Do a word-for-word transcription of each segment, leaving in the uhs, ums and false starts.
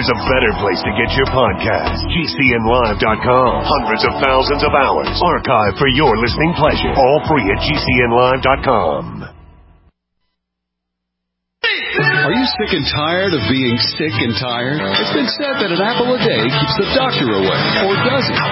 there's a better place to get your podcast. G C N live dot com. Hundreds of thousands of hours archived for your listening pleasure. All free at G C N live dot com. Are you sick and tired of being sick and tired? It's been said that an apple a day keeps the doctor away. Or does it?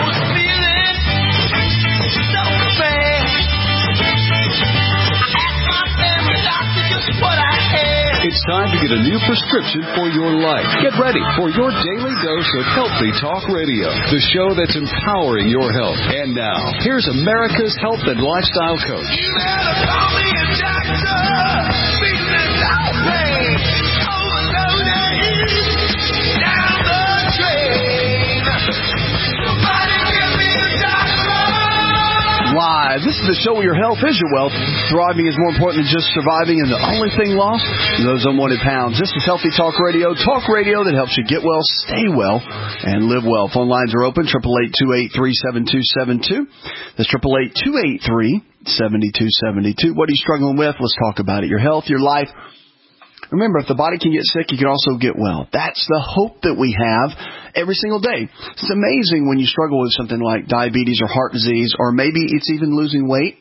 It's time to get a new prescription for your life. Get ready for your daily dose of Healthy Talk Radio, the show that's empowering your health. And now, here's America's health and lifestyle coach. You better call me a doctor. Business all day. Overloaded. Down the drain. Somebody give me a doctor. Live. This is the show where your health is your wealth. Thriving is more important than just surviving, and the only thing lost are those unwanted pounds. This is Healthy Talk Radio, talk radio that helps you get well, stay well, and live well. Phone lines are open, eight eight eight, two eight three, seven two seven two. That's eight eight eight, two eight three, seven two seven two. What are you struggling with? Let's talk about it. Your health, your life. Remember, if the body can get sick, you can also get well. That's the hope that we have every single day. It's amazing when you struggle with something like diabetes or heart disease, or maybe it's even losing weight,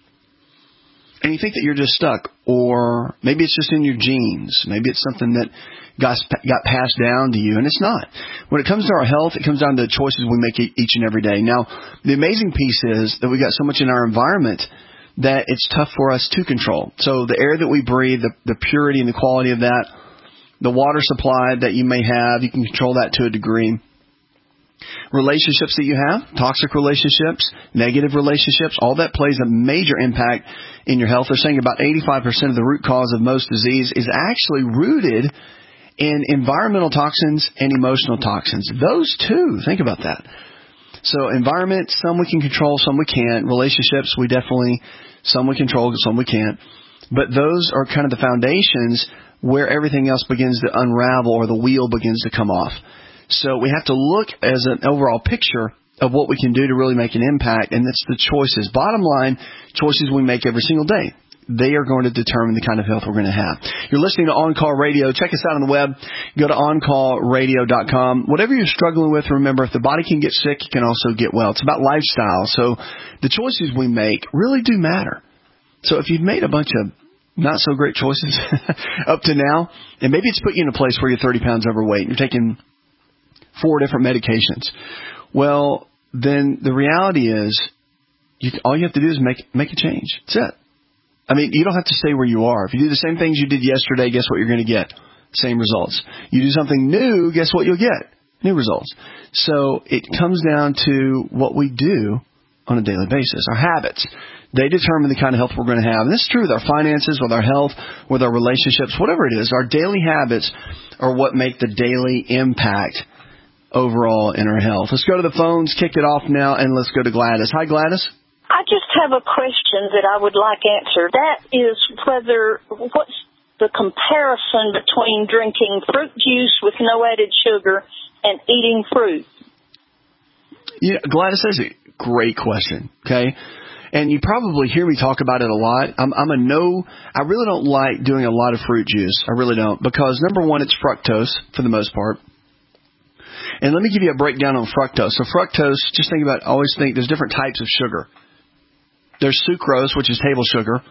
and you think that you're just stuck, or maybe it's just in your genes. Maybe it's something that got, got passed down to you, and it's not. When it comes to our health, it comes down to the choices we make each and every day. Now, the amazing piece is that we got so much in our environment that it's tough for us to control. So the air that we breathe, the, the purity and the quality of that, the water supply that you may have, you can control that to a degree. Relationships that you have, toxic relationships, negative relationships, all that plays a major impact in your health. They're saying about eighty-five percent of the root cause of most disease is actually rooted in environmental toxins and emotional toxins. Those two, think about that. So environment, some we can control, some we can't. Relationships, we definitely, some we control, some we can't. But those are kind of the foundations where everything else begins to unravel, or the wheel begins to come off. So we have to look as an overall picture of what we can do to really make an impact, and that's the choices. Bottom line, choices we make every single day. They are going to determine the kind of health we're going to have. You're listening to On Call Radio. Check us out on the web. Go to on call radio dot com. Whatever you're struggling with, remember, if the body can get sick, it can also get well. It's about lifestyle. So the choices we make really do matter. So if you've made a bunch of not so great choices up to now, and maybe it's put you in a place where you're thirty pounds overweight and you're taking four different medications, well, then the reality is you, all you have to do is make make a change. That's it. I mean, you don't have to stay where you are. If you do the same things you did yesterday, guess what you're going to get? Same results. You do something new, guess what you'll get? New results. So it comes down to what we do on a daily basis, our habits. They determine the kind of health we're going to have. And this is true with our finances, with our health, with our relationships, whatever it is. Our daily habits are what make the daily impact overall in our health. Let's go to the phones, kick it off now, and let's go to Gladys. Hi, Gladys. I just have a question that I would like answered. That is whether, what's the comparison between drinking fruit juice with no added sugar and eating fruit? Yeah, Gladys, that's a great question, okay? And you probably hear me talk about it a lot. I'm, I'm a no, I really don't like doing a lot of fruit juice. I really don't. Because, number one, it's fructose for the most part. And let me give you a breakdown on fructose. So fructose, just think about, always think there's different types of sugar. There's sucrose, which is table sugar.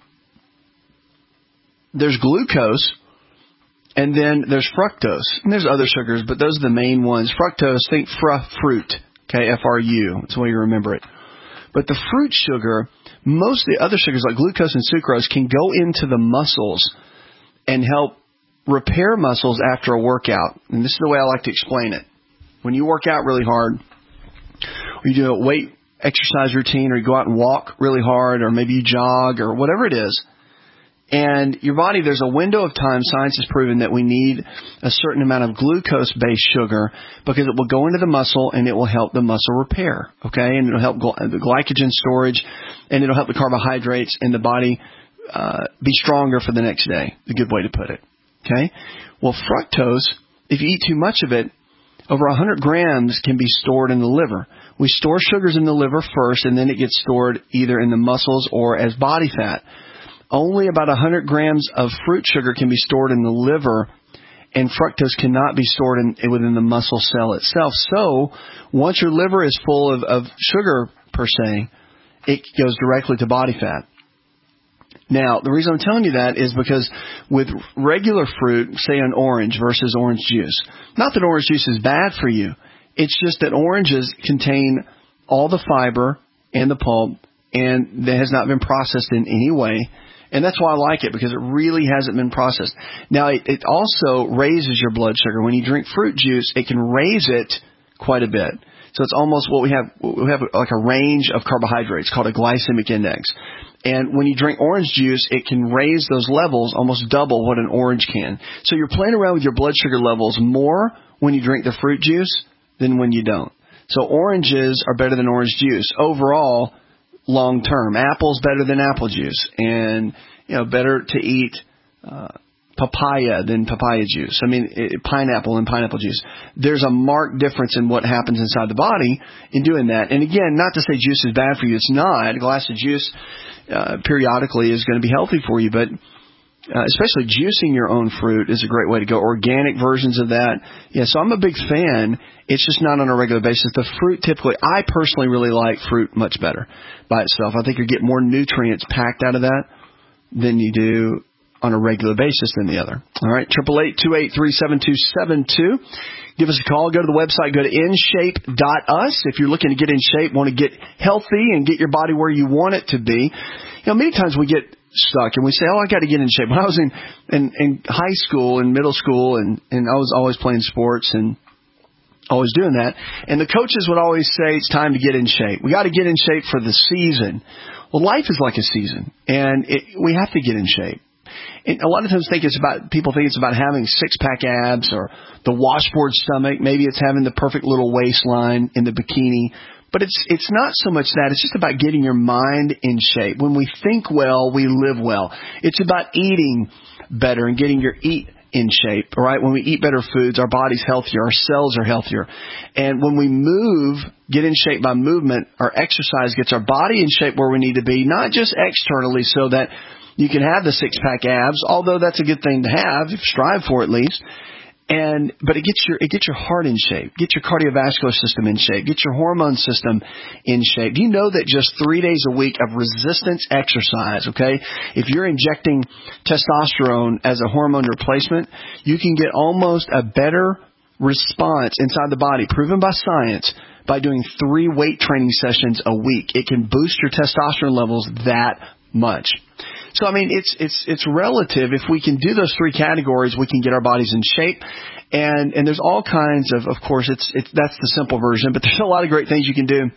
There's glucose. And then there's fructose. And there's other sugars, but those are the main ones. Fructose, think fr- fruit. Okay, F R U. That's the way you remember it. But the fruit sugar, most of the other sugars like glucose and sucrose can go into the muscles and help repair muscles after a workout. And this is the way I like to explain it. When you work out really hard, or you do a weight exercise routine, or you go out and walk really hard, or maybe you jog, or whatever it is, and your body, there's a window of time, science has proven that we need a certain amount of glucose-based sugar because it will go into the muscle and it will help the muscle repair, okay? And it'll help gl- the glycogen storage, and it'll help the carbohydrates in the body uh, be stronger for the next day. A good way to put it, okay? Well, fructose, if you eat too much of it, over one hundred grams can be stored in the liver. We store sugars in the liver first, and then it gets stored either in the muscles or as body fat. Only about one hundred grams of fruit sugar can be stored in the liver and fructose cannot be stored in, within the muscle cell itself. So once your liver is full of, of sugar, per se, it goes directly to body fat. Now, the reason I'm telling you that is because with regular fruit, say an orange versus orange juice, not that orange juice is bad for you. It's just that oranges contain all the fiber and the pulp, and that has not been processed in any way. And that's why I like it, because it really hasn't been processed. Now, it, it also raises your blood sugar. When you drink fruit juice, it can raise it quite a bit. So it's almost what we have, we have like a range of carbohydrates called a glycemic index. And when you drink orange juice, it can raise those levels almost double what an orange can. So you're playing around with your blood sugar levels more when you drink the fruit juice than when you don't. So oranges are better than orange juice overall, long term. Apple's better than apple juice, and you know, better to eat uh, papaya than papaya juice. I mean, it, pineapple and pineapple juice. There's a marked difference in what happens inside the body in doing that. And again, not to say juice is bad for you. It's not. A glass of juice uh, periodically is going to be healthy for you, but uh, especially juicing your own fruit is a great way to go. Organic versions of that. Yeah, so I'm a big fan. It's just not on a regular basis. The fruit typically, I personally really like fruit much better by itself. I think you get more nutrients packed out of that than you do on a regular basis than the other. All right, eight eight eight, two eight three, seven two seven two. Give us a call. Go to the website. Go to in shape dot us. If you're looking to get in shape, want to get healthy and get your body where you want it to be. You know, many times we get stuck and we say, oh, I got to get in shape. When I was in, in, in high school and middle school, and, and I was always playing sports and always doing that, and the coaches would always say it's time to get in shape. We got to get in shape for the season. Well, life is like a season, and it, we have to get in shape. And a lot of times think it's about, people think it's about having six-pack abs or the washboard stomach. Maybe it's having the perfect little waistline in the bikini. But it's it's not so much that. It's just about getting your mind in shape. When we think well, we live well. It's about eating better and getting your eat in shape, all right? When we eat better foods, our body's healthier, our cells are healthier. And when we move, get in shape by movement, our exercise gets our body in shape where we need to be, not just externally so that you can have the six-pack abs, although that's a good thing to have, strive for at least. And but it gets your it gets your heart in shape, get your cardiovascular system in shape, get your hormone system in shape. Do you know that just three days a week of resistance exercise, okay, if you're injecting testosterone as a hormone replacement, you can get almost a better response inside the body, proven by science, by doing three weight training sessions a week. It can boost your testosterone levels that much. So, I mean, it's it's it's relative. If we can do those three categories, we can get our bodies in shape. And and there's all kinds of, of course, it's it's that's the simple version, but there's a lot of great things you can do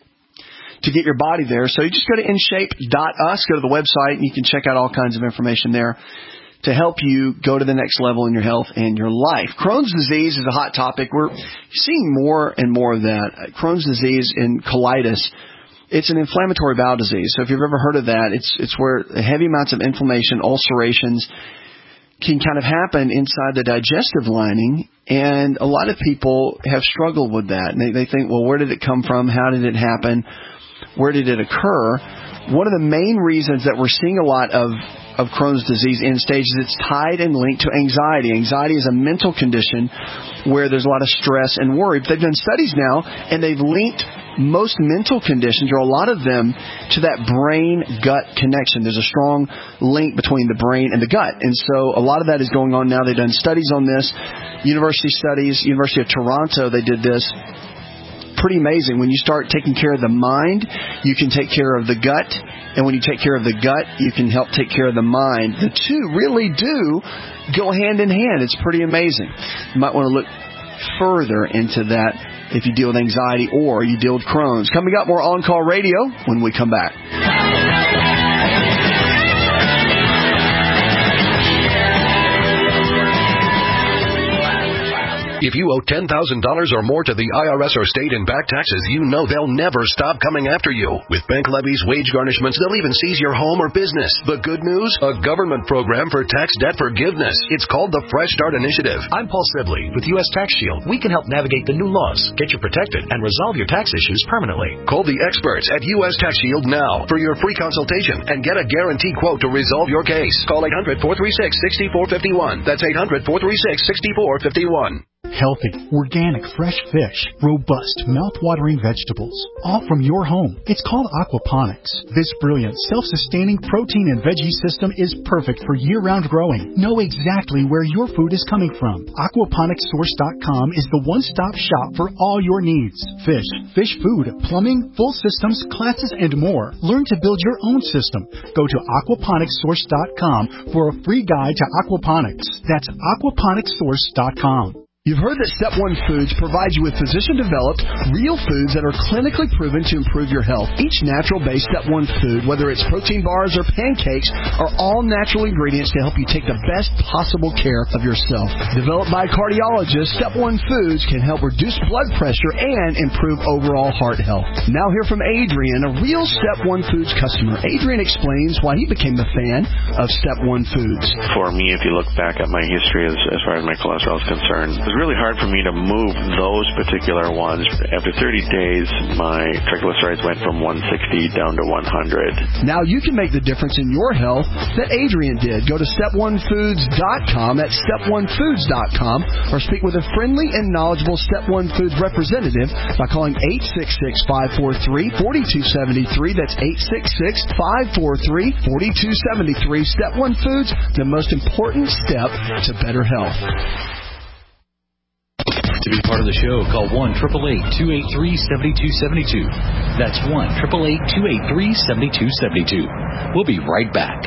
to get your body there. So you just go to in shape dot us, go to the website, and you can check out all kinds of information there to help you go to the next level in your health and your life. Crohn's disease is a hot topic. We're seeing more and more of that. Crohn's disease and colitis. It's an inflammatory bowel disease. So if you've ever heard of that, it's it's where heavy amounts of inflammation, ulcerations can kind of happen inside the digestive lining. And a lot of people have struggled with that. And they, they think, well, where did it come from? How did it happen? Where did it occur? One of the main reasons that we're seeing a lot of, of Crohn's disease end stage is it's tied and linked to anxiety. Anxiety is a mental condition where there's a lot of stress and worry. But they've done studies now, and they've linked most mental conditions, or a lot of them, to that brain-gut connection. There's a strong link between the brain and the gut. And so a lot of that is going on now. They've done studies on this. University studies, University of Toronto, they did this. Pretty amazing. When you start taking care of the mind, you can take care of the gut. And when you take care of the gut, you can help take care of the mind. The two really do go hand in hand. It's pretty amazing. You might want to look further into that if you deal with anxiety or you deal with Crohn's. Coming up, more On Call Radio when we come back. If you owe ten thousand dollars or more to the I R S or state in back taxes, you know they'll never stop coming after you. With bank levies, wage garnishments, they'll even seize your home or business. The good news? A government program for tax debt forgiveness. It's called the Fresh Start Initiative. I'm Paul Sibley with U S Tax Shield. We can help navigate the new laws, get you protected, and resolve your tax issues permanently. Call the experts at U S Tax Shield now for your free consultation and get a guaranteed quote to resolve your case. Call eight hundred, four three six, six four five one. That's eight hundred, four three six, six four five one. Healthy, organic, fresh fish, robust, mouth-watering vegetables, all from your home. It's called aquaponics. This brilliant, self-sustaining protein and veggie system is perfect for year-round growing. Know exactly where your food is coming from. aquaponics source dot com is the one-stop shop for all your needs. Fish, fish food, plumbing, full systems, classes, and more. Learn to build your own system. Go to aquaponics source dot com for a free guide to aquaponics. That's aquaponics source dot com. You've heard that Step one Foods provides you with physician-developed, real foods that are clinically proven to improve your health. Each natural-based Step one food, whether it's protein bars or pancakes, are all natural ingredients to help you take the best possible care of yourself. Developed by cardiologists, Step one Foods can help reduce blood pressure and improve overall heart health. Now hear from Adrian, a real Step one Foods customer. Adrian explains why he became a fan of Step one Foods. For me, if you look back at my history as, as far as my cholesterol is concerned, it was really hard for me to move those particular ones. After thirty days, my triglycerides went from one sixty down to one hundred. Now you can make the difference in your health that Adrian did. Go to step one foods dot com, that's step one foods dot com, or speak with a friendly and knowledgeable Step one Foods representative by calling eight six six, five four three, four two seven three. That's eight six six, five four three, four two seven three. Step one Foods, the most important step to better health. To be part of the show, call one eight eight eight, two eight three, seven two seven two. That's one eight eight eight, two eight three, seven two seven two. We'll be right back.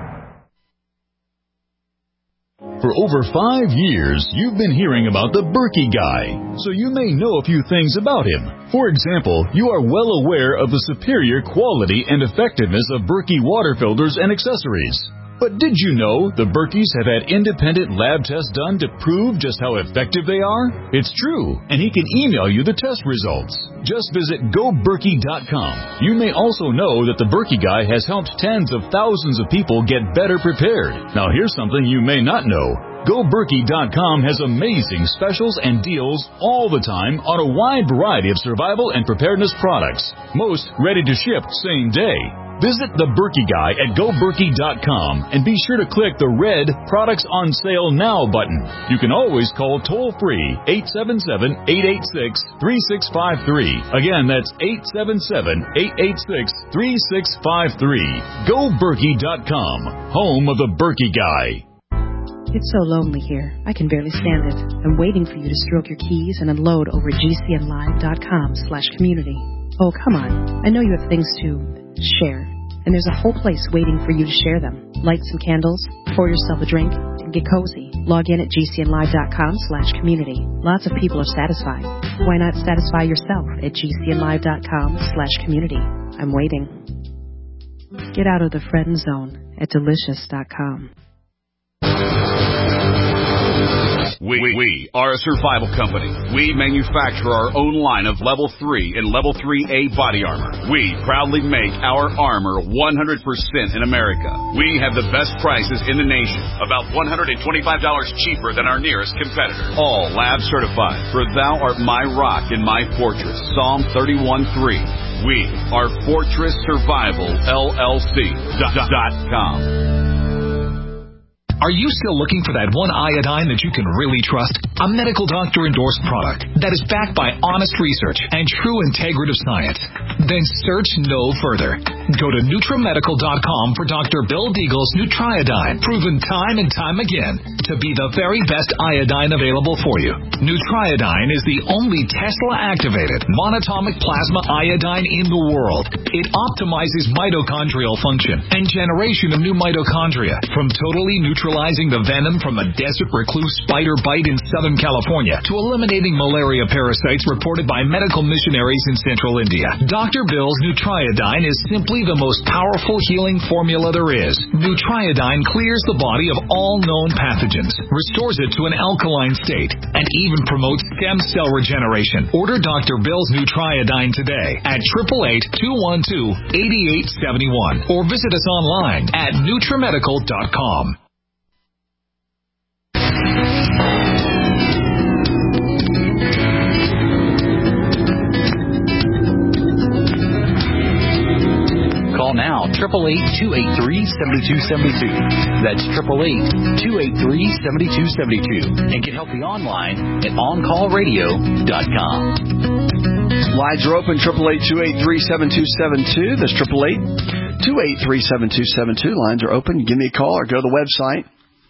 For over five years, you've been hearing about the Berkey Guy, so you may know a few things about him. For example, you are well aware of the superior quality and effectiveness of Berkey water filters and accessories. But did you know the Berkeys have had independent lab tests done to prove just how effective they are? It's true, and he can email you the test results. Just visit go berkey dot com. You may also know that the Berkey Guy has helped tens of thousands of people get better prepared. Now here's something you may not know. go berkey dot com has amazing specials and deals all the time on a wide variety of survival and preparedness products, most ready to ship same day. Visit the Berkey Guy at go berkey dot com and be sure to click the red Products on Sale Now button. You can always call toll-free eight seven seven, eight eight six, three six five three. Again, that's eight seven seven, eight eight six, three six five three. go berkey dot com, home of the Berkey Guy. It's so lonely here. I can barely stand it. I'm waiting for you to stroke your keys and unload over G C N live dot com slash community. Oh, come on. I know you have things to share, and there's a whole place waiting for you to share them. Light some candles, pour yourself a drink, and get cozy. Log in at G C N live dot com slash community. Lots of people are satisfied. Why not satisfy yourself at G C N live dot com slash community? I'm waiting. Get out of the friend zone at delicious dot com. We, we are a survival company. We manufacture our own line of Level three and Level three A body armor. We proudly make our armor one hundred percent in America. We have the best prices in the nation, about one hundred twenty-five dollars cheaper than our nearest competitor. All lab certified, for thou art my rock and my fortress, Psalm thirty-one three. We are Fortress Survival L L C dot com. Are you still looking for that one iodine that you can really trust? A medical doctor endorsed product that is backed by honest research and true integrative science? Then search no further. Go to Nutramedical dot com for Doctor Bill Deagle's Nutriodine, proven time and time again to be the very best iodine available for you. Nutriodine is the only Tesla-activated monatomic plasma iodine in the world. It optimizes mitochondrial function and generation of new mitochondria from totally neutralizing the venom from a desert recluse spider bite in Southern California to eliminating malaria parasites reported by medical missionaries in central India. Doctor Doctor Bill's Nutriodine is simply the most powerful healing formula there is. Nutriodine clears the body of all known pathogens, restores it to an alkaline state, and even promotes stem cell regeneration. Order Doctor Bill's Nutriodine today at eight eight eight, two one two, eight eight seven one or visit us online at Nutrimedical dot com. Call now, eight eight eight, two eight three, seven two seven two. That's eight eight eight, two eight three, seven two seven two. And get healthy online at on call radio dot com. Lines are open, eight eight eight, two eight three, seven two seven two. That's eight eight eight, two eight three, seven two seven two. Lines are open. Give me a call or go to the website.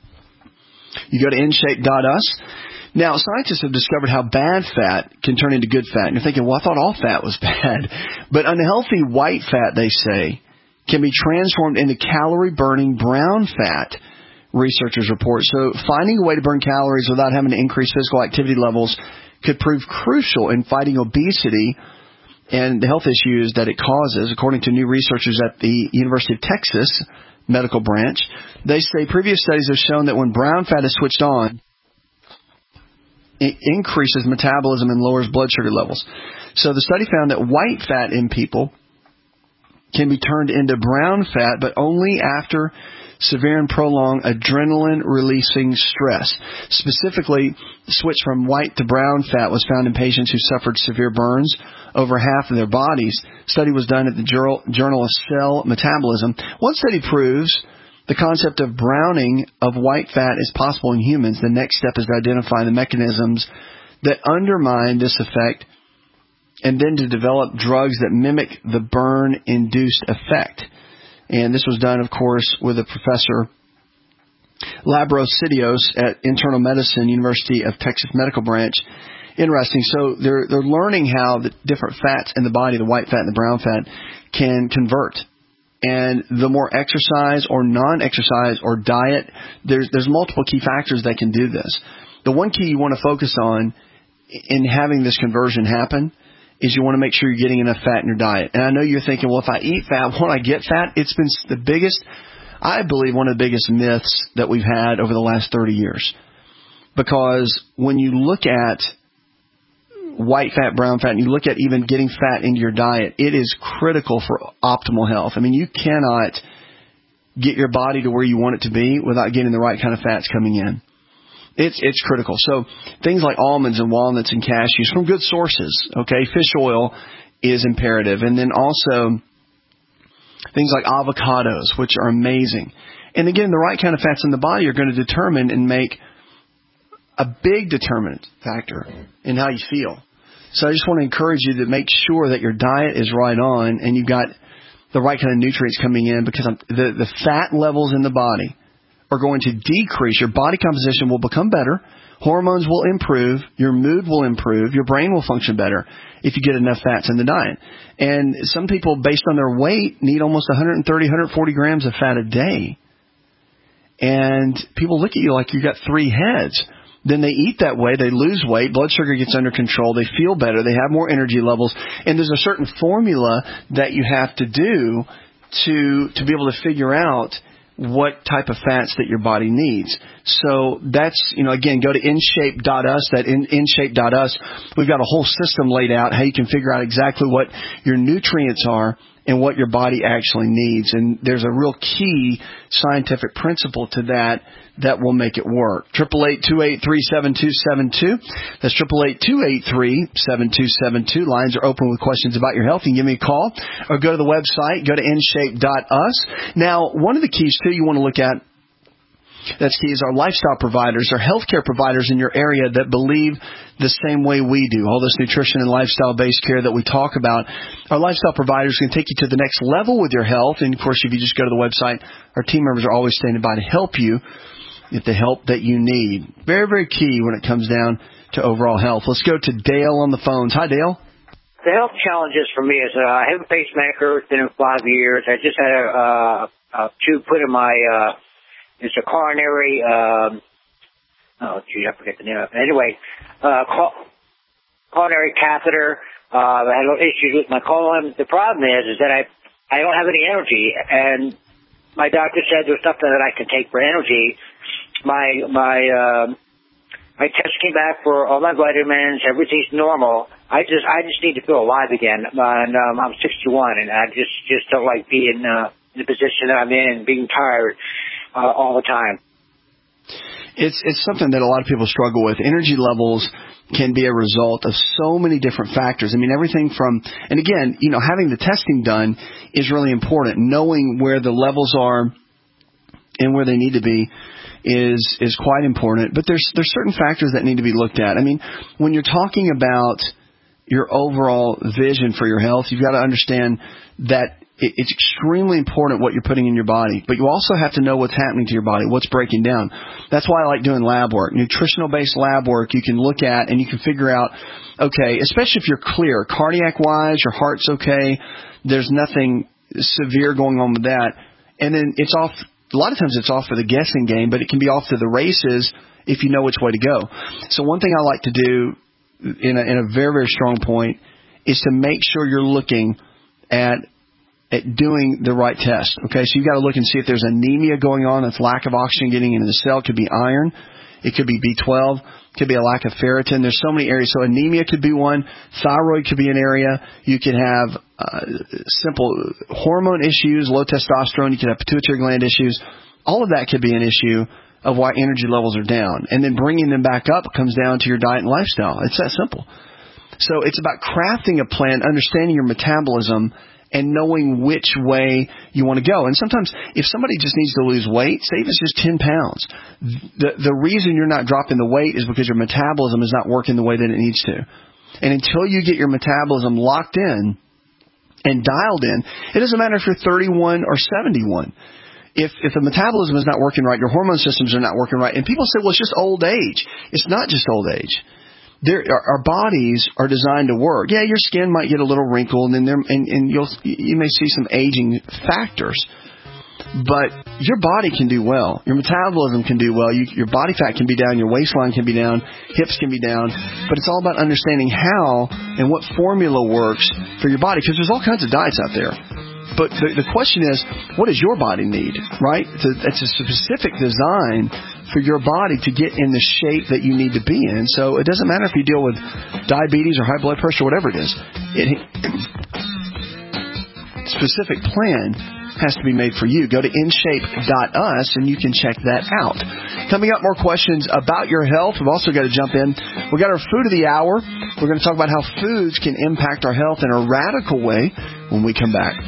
You go to in shape dot u s. Now, scientists have discovered how bad fat can turn into good fat. And you're thinking, well, I thought all fat was bad. But unhealthy white fat, they say, can be transformed into calorie-burning brown fat, researchers report. So finding a way to burn calories without having to increase physical activity levels could prove crucial in fighting obesity and the health issues that it causes, according to new researchers at the University of Texas Medical Branch. They say previous studies have shown that when brown fat is switched on, it increases metabolism and lowers blood sugar levels. So the study found that white fat in people can be turned into brown fat, but only after severe and prolonged adrenaline-releasing stress. Specifically, the switch from white to brown fat was found in patients who suffered severe burns over half of their bodies. Study was done at the Journal of Cell Metabolism. One study proves the concept of browning of white fat is possible in humans. The next step is to identify the mechanisms that undermine this effect and then to develop drugs that mimic the burn-induced effect. And this was done, of course, with a professor, Labros Sidios, at Internal Medicine, University of Texas Medical Branch. Interesting. So they're they're learning how the different fats in the body, the white fat and the brown fat, can convert. And the more exercise or non-exercise or diet, there's there's multiple key factors that can do this. The one key you want to focus on in having this conversion happen is you want to make sure you're getting enough fat in your diet. And I know you're thinking, well, if I eat fat, won't I get fat? It's been the biggest, I believe, one of the biggest myths that we've had over the last thirty years. Because when you look at white fat, brown fat, and you look at even getting fat into your diet, it is critical for optimal health. I mean, you cannot get your body to where you want it to be without getting the right kind of fats coming in. It's it's critical. So things like almonds and walnuts and cashews from good sources, okay? Fish oil is imperative. And then also things like avocados, which are amazing. And again, the right kind of fats in the body are going to determine and make a big determinant factor in how you feel. So I just want to encourage you to make sure that your diet is right on and you've got the right kind of nutrients coming in, because the, the fat levels in the body are going to decrease. Your body composition will become better. Hormones will improve. Your mood will improve. Your brain will function better if you get enough fats in the diet. And some people, based on their weight, need almost one hundred thirty, one hundred forty grams of fat a day. And people look at you like you got three heads. Then they eat that way, they lose weight, blood sugar gets under control, they feel better, they have more energy levels, and there's a certain formula that you have to do to to be able to figure out what type of fats that your body needs. So that's, you know, again, go to in shape dot u s, that in, in shape dot u s. We've got a whole system laid out how you can figure out exactly what your nutrients are and what your body actually needs. And there's a real key scientific principle to that that will make it work. eight eight eight, two eight three, seven two seven two. That's eight eight eight, two eight three, seven two seven two. Lines are open with questions about your health. You can give me a call or go to the website, go to in shape dot u s. Now, one of the keys, too, you want to look at that's key is our lifestyle providers, our healthcare providers in your area that believe the same way we do. All this nutrition and lifestyle-based care that we talk about, our lifestyle providers can take you to the next level with your health. And, of course, if you just go to the website, our team members are always standing by to help you get the help that you need. Very, very key when it comes down to overall health. Let's go to Dale on the phones. Hi, Dale. The health challenges for me is uh, I have a pacemaker. It's been in five years. I just had a, uh, a tube put in my uh, – it's a coronary, um, oh, gee, I forget the name of it. Anyway, uh, call, coronary catheter. Uh, I had issues with my colon. The problem is, is that I, I don't have any energy, and my doctor said there's nothing that I can take for energy. My, my, uh, my test came back for all my vitamins. Everything's normal. I just, I just need to feel alive again. And, um, I'm sixty-one, and I just, just don't like being, uh, in the position that I'm in, being tired, uh, all the time. It's, it's something that a lot of people struggle with. Energy levels can be a result of so many different factors. I mean, everything from, and again, you know, having the testing done is really important. Knowing where the levels are and where they need to be is is quite important. But there's there's certain factors that need to be looked at. I mean, when you're talking about your overall vision for your health, you've got to understand that it's extremely important what you're putting in your body. But you also have to know what's happening to your body, what's breaking down. That's why I like doing lab work. Nutritional-based lab work you can look at and you can figure out, okay, especially if you're clear, cardiac-wise, your heart's okay, there's nothing severe going on with that. And then it's off. A lot of times it's off for the guessing game, but it can be off to the races if you know which way to go. So one thing I like to do in a, in a very, very strong point is to make sure you're looking at at doing the right test. Okay, so you've got to look and see if there's anemia going on, that's lack of oxygen getting into the cell. It could be iron. It could be B twelve. It could be a lack of ferritin. There's so many areas. So anemia could be one. Thyroid could be an area. You could have uh, simple hormone issues, low testosterone. You could have pituitary gland issues. All of that could be an issue of why energy levels are down. And then bringing them back up comes down to your diet and lifestyle. It's that simple. So it's about crafting a plan, understanding your metabolism, and knowing which way you want to go. And sometimes if somebody just needs to lose weight, say if it's just ten pounds, the the reason you're not dropping the weight is because your metabolism is not working the way that it needs to. And until you get your metabolism locked in and dialed in, it doesn't matter if you're thirty-one or seventy-one. If if the metabolism is not working right, your hormone systems are not working right. And people say, well, it's just old age. It's not just old age. There, our bodies are designed to work. Yeah, your skin might get a little wrinkled, and there, and, and you'll you may see some aging factors. But your body can do well. Your metabolism can do well. You, your body fat can be down. Your waistline can be down. Hips can be down. But it's all about understanding how and what formula works for your body, because there's all kinds of diets out there. But the, the question is, what does your body need, right? It's a, it's a specific design for your body to get in the shape that you need to be in. So it doesn't matter if you deal with diabetes or high blood pressure, whatever it is. It, specific plan has to be made for you. Go to in shape dot u s and you can check that out. Coming up, more questions about your health. We've also got to jump in. We've got our food of the hour. We're going to talk about how foods can impact our health in a radical way when we come back.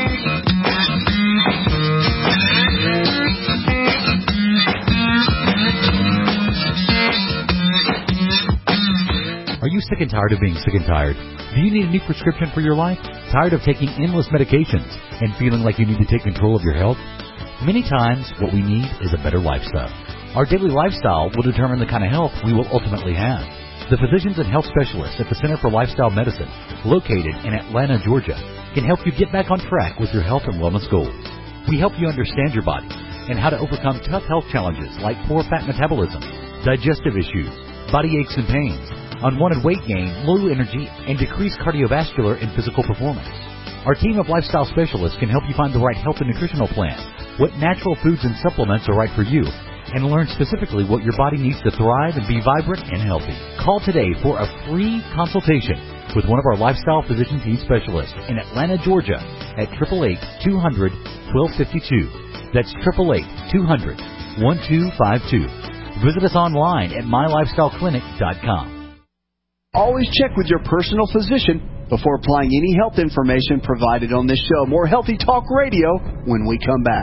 Are you sick and tired of being sick and tired? Do you need a new prescription for your life? Tired of taking endless medications and feeling like you need to take control of your health? Many times, what we need is a better lifestyle. Our daily lifestyle will determine the kind of health we will ultimately have. The physicians and health specialists at the Center for Lifestyle Medicine, located in Atlanta, Georgia, can help you get back on track with your health and wellness goals. We help you understand your body and how to overcome tough health challenges like poor fat metabolism, digestive issues, body aches and pains, unwanted weight gain, low energy, and decreased cardiovascular and physical performance. Our team of lifestyle specialists can help you find the right health and nutritional plan, what natural foods and supplements are right for you, and learn specifically what your body needs to thrive and be vibrant and healthy. Call today for a free consultation with one of our lifestyle physician team specialists in Atlanta, Georgia at eight eight eight, two hundred, twelve fifty-two. That's eight eight eight, two hundred, twelve fifty-two. Visit us online at my lifestyle clinic dot com. Always check with your personal physician before applying any health information provided on this show. More Healthy Talk Radio when we come back.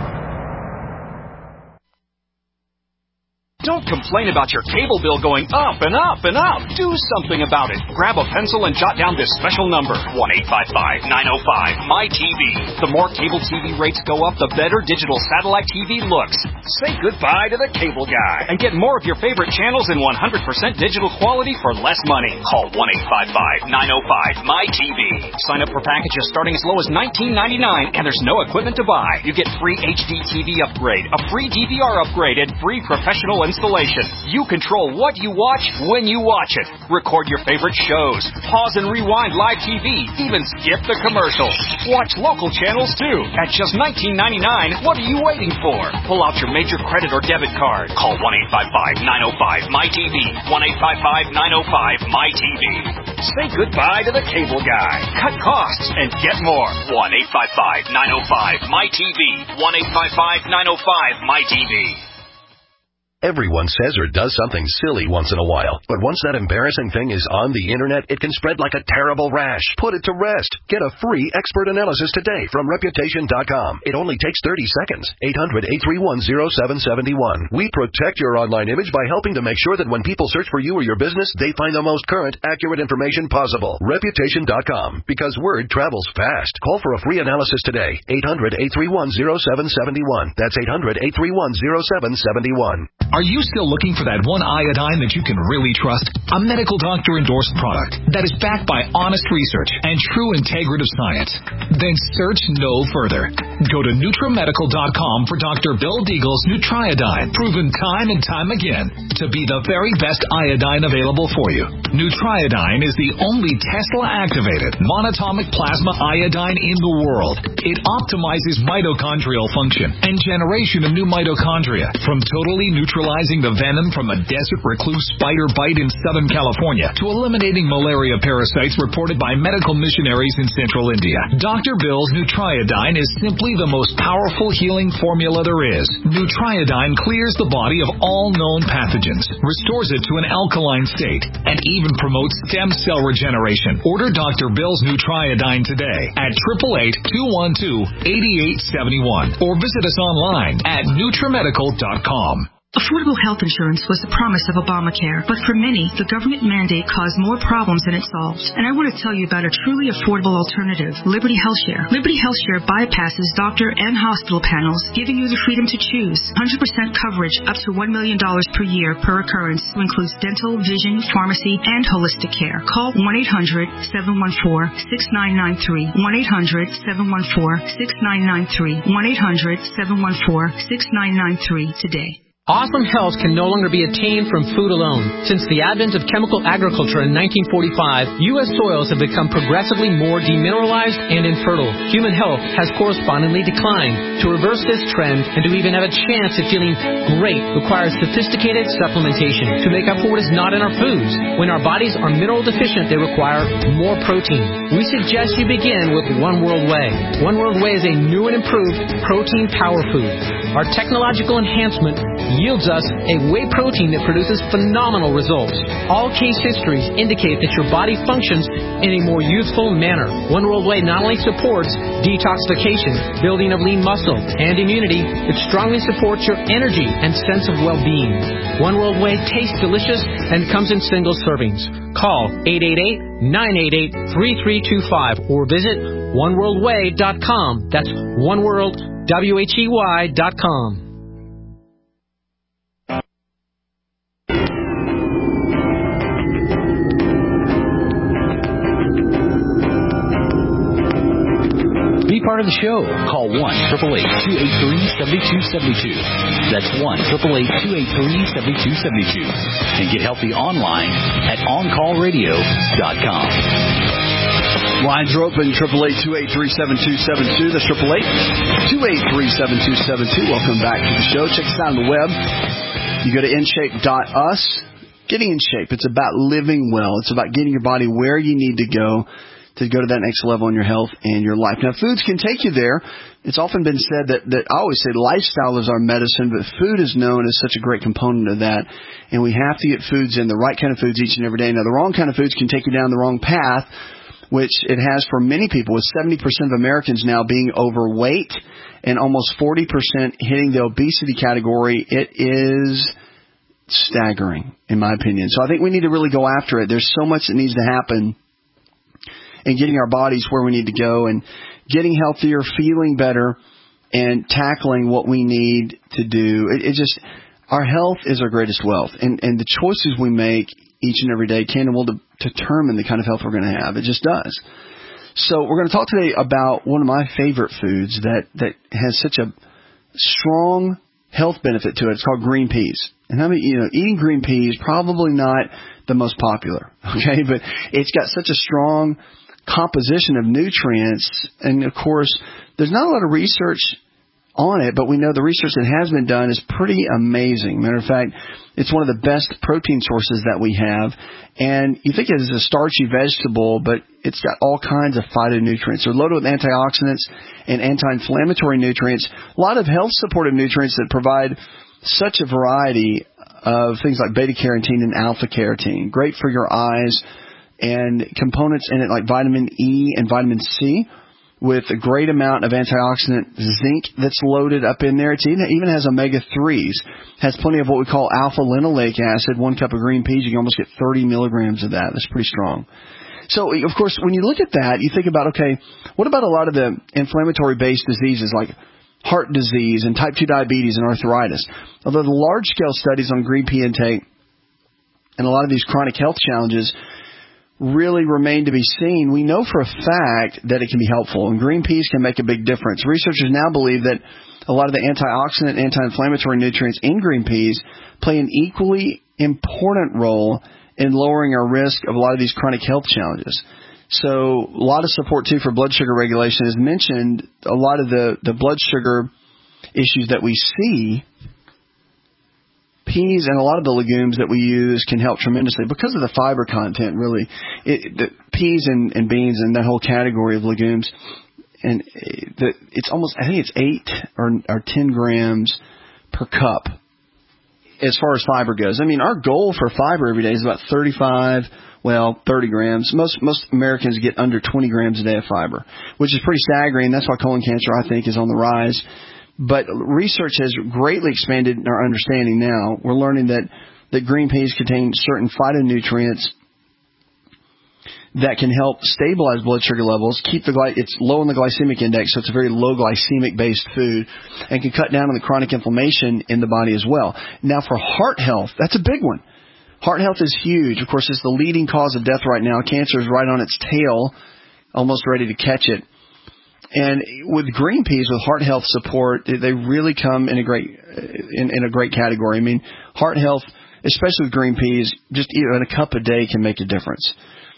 Don't complain about your cable bill going up and up and up. Do something about it. Grab a pencil and jot down this special number, one eight five five, nine oh five, M Y T V. The more cable T V rates go up, the better digital satellite T V looks. Say goodbye to the cable guy and get more of your favorite channels in one hundred percent digital quality for less money. Call one eight five five, nine oh five, M Y T V. Sign up for packages starting as low as nineteen ninety-nine, and there's no equipment to buy. You get free H D T V upgrade, a free D V R upgrade, and free professional and installation. You control what you watch when you watch it. Record your favorite shows. Pause and rewind live T V. Even skip the commercials. Watch local channels too. At just nineteen ninety-nine dollars, what are you waiting for? Pull out your major credit or debit card. Call one eight five five, nine oh five, M Y T V. one eight five five, nine oh five, M Y T V. Say goodbye to the cable guy. Cut costs and get more. one eight five five, nine oh five, M Y T V. one eight five five, nine oh five, M Y T V. Everyone says or does something silly once in a while, but once that embarrassing thing is on the internet, it can spread like a terrible rash. Put it to rest. Get a free expert analysis today from Reputation dot com. It only takes thirty seconds. eight hundred, eight three one, oh seven seven one. We protect your online image by helping to make sure that when people search for you or your business, they find the most current, accurate information possible. Reputation dot com, because word travels fast. Call for a free analysis today. eight hundred, eight three one, oh seven seven one. That's eight hundred, eight three one, oh seven seven one. Are you still looking for that one iodine that you can really trust? A medical doctor endorsed product that is backed by honest research and true integrative science? Then search no further. Go to NutriMedical dot com for Doctor Bill Deagle's Nutriodine, proven time and time again to be the very best iodine available for you. Nutriodine is the only Tesla-activated monatomic plasma iodine in the world. It optimizes mitochondrial function and generation of new mitochondria, from totally neutralizing the venom from a desert recluse spider bite in Southern California to eliminating malaria parasites reported by medical missionaries in central India. Doctor Bill's Nutriodine is simply the most powerful healing formula there is. Nutriodine clears the body of all known pathogens, restores it to an alkaline state, and even promotes stem cell regeneration. Order Doctor Bill's Nutriodine today at eight eight eight, two one two, eight eight seven one or visit us online at NutriMedical dot com. Affordable health insurance was the promise of Obamacare, but for many, the government mandate caused more problems than it solved. And I want to tell you about a truly affordable alternative, Liberty HealthShare. Liberty HealthShare bypasses doctor and hospital panels, giving you the freedom to choose. one hundred percent coverage up to one million dollars per year per occurrence, which includes dental, vision, pharmacy, and holistic care. Call one eight hundred, seven one four, six nine nine three, one eight hundred, seven one four, six nine nine three, one eight hundred, seven one four, six nine nine three today. Awesome health can no longer be attained from food alone. Since the advent of chemical agriculture in nineteen forty-five, U S soils have become progressively more demineralized and infertile. Human health has correspondingly declined. To reverse this trend and to even have a chance at feeling great requires sophisticated supplementation to make up for what is not in our foods. When our bodies are mineral deficient, they require more protein. We suggest you begin with One World Whey. One World Whey is a new and improved protein power food. Our technological enhancement yields us a whey protein that produces phenomenal results. All case histories indicate that your body functions in a more youthful manner. One World Whey not only supports detoxification, building of lean muscle, and immunity, it strongly supports your energy and sense of well-being. One World Whey tastes delicious and comes in single servings. Call eight eight eight, nine eight eight, three three two five or visit one world whey dot com. That's one world, W H E Y dot com. Be part of the show. Call one, eight eight eight, two eight three, seven two seven two. That's one, eight eight eight, two eight three, seven two seven two. And get healthy online at on call radio dot com. Lines are open, eight eight eight, two eight three, seven two seven two. That's eight eight eight, two eight three, seven two seven two. Welcome back to the show. Check us out on the web. You go to in shape dot u s. Getting in shape. It's about living well. It's about getting your body where you need to go to go to that next level in your health and your life. Now, foods can take you there. It's often been said that, that I always say lifestyle is our medicine, but food is known as such a great component of that. And we have to get foods in, the right kind of foods each and every day. Now, the wrong kind of foods can take you down the wrong path, which it has for many people, with seventy percent of Americans now being overweight and almost forty percent hitting the obesity category. It is staggering, in my opinion. So I think we need to really go after it. There's so much that needs to happen in getting our bodies where we need to go and getting healthier, feeling better, and tackling what we need to do. It, it just, our health is our greatest wealth, and, and the choices we make each and every day can and will de- determine the kind of health we're going to have. It just does. So we're going to talk today about one of my favorite foods that, that has such a strong health benefit to it. It's called green peas. And I mean, you know, eating green peas, probably not the most popular, okay? But it's got such a strong composition of nutrients. And, of course, there's not a lot of research on it, but we know the research that has been done is pretty amazing. Matter of fact, it's one of the best protein sources that we have. And you think it is a starchy vegetable, but it's got all kinds of phytonutrients. They're loaded with antioxidants and anti-inflammatory nutrients, a lot of health-supportive nutrients that provide such a variety of things like beta-carotene and alpha-carotene. Great for your eyes, and components in it like vitamin E and vitamin C, with a great amount of antioxidant zinc that's loaded up in there. It even has omega threes, has plenty of what we call alpha-linoleic acid. One cup of green peas, you can almost get thirty milligrams of that. That's pretty strong. So, of course, when you look at that, you think about, okay, what about a lot of the inflammatory-based diseases like heart disease and type two diabetes and arthritis? Although the large-scale studies on green pea intake and a lot of these chronic health challenges really remain to be seen, we know for a fact that it can be helpful, and green peas can make a big difference. Researchers now believe that a lot of the antioxidant and anti-inflammatory nutrients in green peas play an equally important role in lowering our risk of a lot of these chronic health challenges. So a lot of support, too, for blood sugar regulation. As mentioned, a lot of the, the blood sugar issues that we see, peas and a lot of the legumes that we use can help tremendously because of the fiber content, really. It, the peas and, and beans and that whole category of legumes, and the, it's almost, I think it's eight or, or ten grams per cup as far as fiber goes. I mean, our goal for fiber every day is about thirty-five, well, thirty grams. Most most Americans get under twenty grams a day of fiber, which is pretty staggering. That's why colon cancer, I think, is on the rise. But research has greatly expanded our understanding now. We're learning that, that green peas contain certain phytonutrients that can help stabilize blood sugar levels, keep the gly- it's low in the glycemic index, so it's a very low glycemic-based food, and can cut down on the chronic inflammation in the body as well. Now, for heart health, that's a big one. Heart health is huge. Of course, it's the leading cause of death right now. Cancer is right on its tail, almost ready to catch it. And with green peas, with heart health support, they really come in a great in, in a great category. I mean, heart health, especially with green peas, just even a cup a day can make a difference.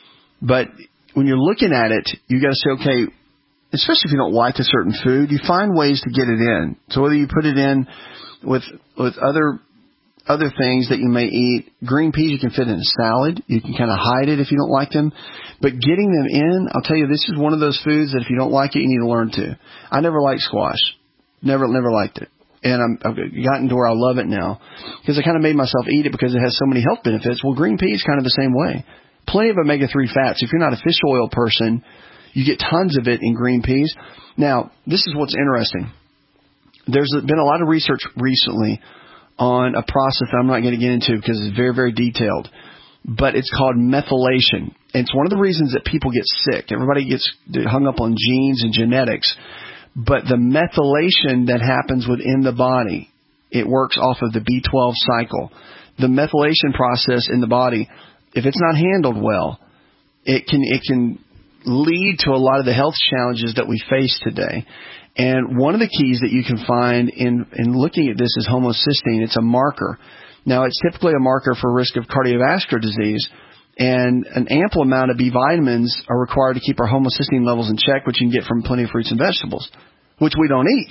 But when you're looking at it, you got to say, okay, especially if you don't like a certain food, you find ways to get it in. So whether you put it in with with other other things that you may eat, green peas you can fit in a salad. You can kind of hide it if you don't like them. But getting them in, I'll tell you, this is one of those foods that if you don't like it, you need to learn to. I never liked squash. Never, never liked it. And I'm, I've gotten to where I love it now because I kind of made myself eat it because it has so many health benefits. Well, green pea is kind of the same way. Plenty of omega three fats. If you're not a fish oil person, you get tons of it in green peas. Now, this is what's interesting. There's been a lot of research recently on a process that I'm not going to get into because it's very, very detailed. But it's called methylation. And it's one of the reasons that people get sick. Everybody gets hung up on genes and genetics. But the methylation that happens within the body, it works off of the B twelve cycle. The methylation process in the body, if it's not handled well, it can it can lead to a lot of the health challenges that we face today. And one of the keys that you can find in, in looking at this is homocysteine. It's a marker. Now, it's typically a marker for risk of cardiovascular disease, and an ample amount of B vitamins are required to keep our homocysteine levels in check, which you can get from plenty of fruits and vegetables, which we don't eat.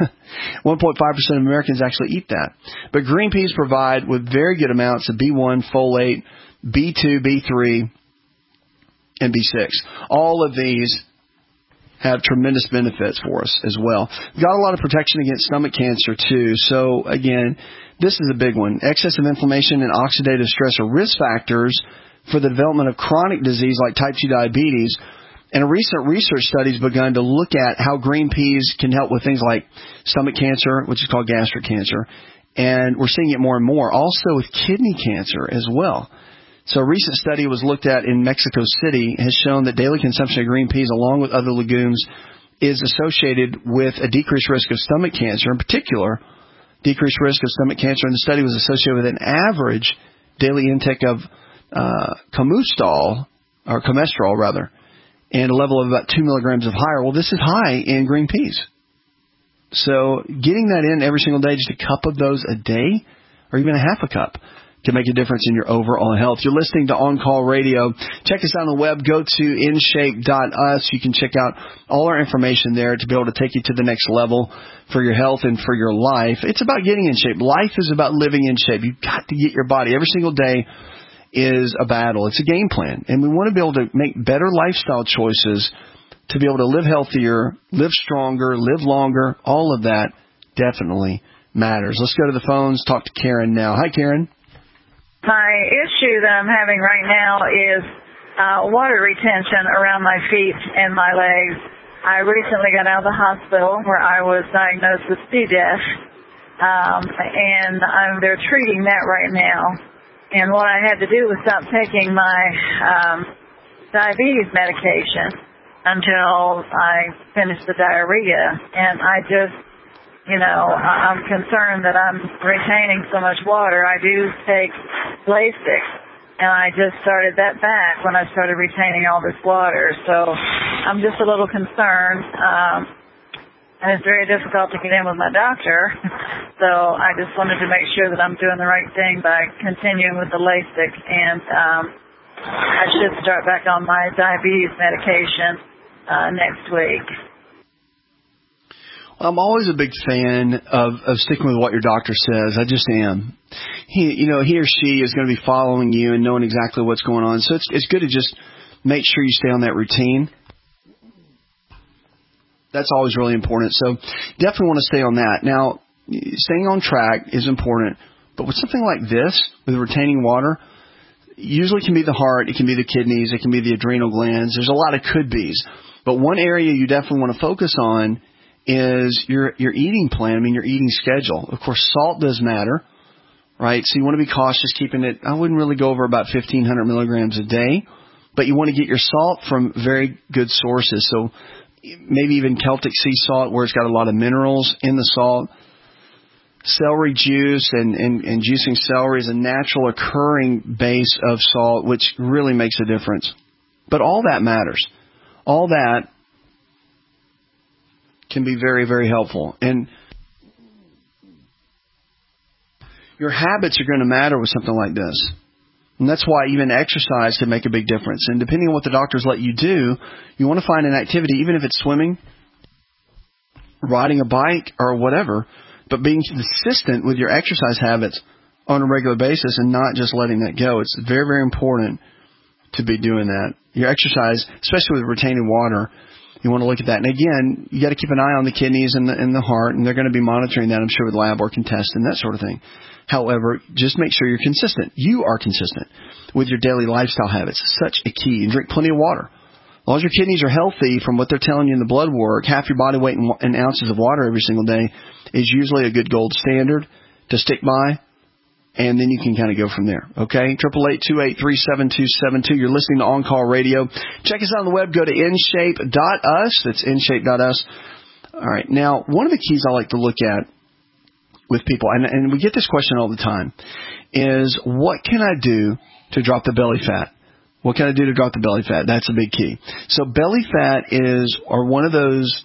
one point five percent of Americans actually eat that. But green peas provide with very good amounts of B one, folate, B two, B three, and B six. All of these have tremendous benefits for us as well. We've got a lot of protection against stomach cancer, too. So, again, this is a big one. Excessive inflammation and oxidative stress are risk factors for the development of chronic disease like type two diabetes. And a recent research study has begun to look at how green peas can help with things like stomach cancer, which is called gastric cancer. And we're seeing it more and more. Also with kidney cancer as well. So a recent study was looked at in Mexico City has shown that daily consumption of green peas along with other legumes is associated with a decreased risk of stomach cancer. In particular, decreased risk of stomach cancer in the study was associated with an average daily intake of uh, comustol, or cholesterol rather, and a level of about two milligrams of higher. Well, this is high in green peas. So getting that in every single day, just a cup of those a day, or even a half a cup, can make a difference in your overall health. You're listening to On Call Radio. Check us out on the web. Go to in shape dot u s. You can check out all our information there to be able to take you to the next level for your health and for your life. It's about getting in shape. Life is about living in shape. You've got to get your body. Every single day is a battle. It's a game plan. And we want to be able to make better lifestyle choices to be able to live healthier, live stronger, live longer. All of that definitely matters. Let's go to the phones, talk to Karen now. Hi, Karen. My issue that I'm having right now is uh, water retention around my feet and my legs. I recently got out of the hospital where I was diagnosed with C. diff, um, and I'm, they're treating that right now. And what I had to do was stop taking my um, diabetes medication until I finished the diarrhea. And I just, you know, I'm concerned that I'm retaining so much water. I do take Lasix, and I just started that back when I started retaining all this water. So I'm just a little concerned. Um, and it's very difficult to get in with my doctor. So I just wanted to make sure that I'm doing the right thing by continuing with the Lasix. And um, I should start back on my diabetes medication uh, next week. I'm always a big fan of, of sticking with what your doctor says. I just am. He, you know, he or she is going to be following you and knowing exactly what's going on. So it's it's good to just make sure you stay on that routine. That's always really important. So definitely want to stay on that. Now, staying on track is important. But with something like this, with retaining water, usually it can be the heart, it can be the kidneys, it can be the adrenal glands. There's a lot of could-bes. But one area you definitely want to focus on is your your eating plan, I mean your eating schedule. Of course, salt does matter, right? So you want to be cautious keeping it, I wouldn't really go over about fifteen hundred milligrams a day, but you want to get your salt from very good sources. So maybe even Celtic sea salt where it's got a lot of minerals in the salt. Celery juice and, and, and juicing celery is a natural occurring base of salt, which really makes a difference. But all that matters. All that can be very, very helpful. And your habits are going to matter with something like this. And that's why even exercise can make a big difference. And depending on what the doctors let you do, you want to find an activity, even if it's swimming, riding a bike, or whatever, but being consistent with your exercise habits on a regular basis and not just letting that go. It's very, very important to be doing that. Your exercise, especially with retaining water, you want to look at that. And again, you got to keep an eye on the kidneys and the, and the heart, and they're going to be monitoring that, I'm sure, with lab work and tests and that sort of thing. However, just make sure you're consistent. You are consistent with your daily lifestyle habits. Such a key. And drink plenty of water. As long as your kidneys are healthy from what they're telling you in the blood work, half your body weight in, in ounces of water every single day is usually a good gold standard to stick by. And then you can kind of go from there. Okay? eight eight eight, two eight three, seven two seven two. You're listening to On Call Radio. Check us out on the web. Go to in shape dot u s. That's in shape dot u s. All right. Now, one of the keys I like to look at with people, and, and we get this question all the time, is what can I do to drop the belly fat? What can I do to drop the belly fat? That's a big key. So belly fat is, or one of those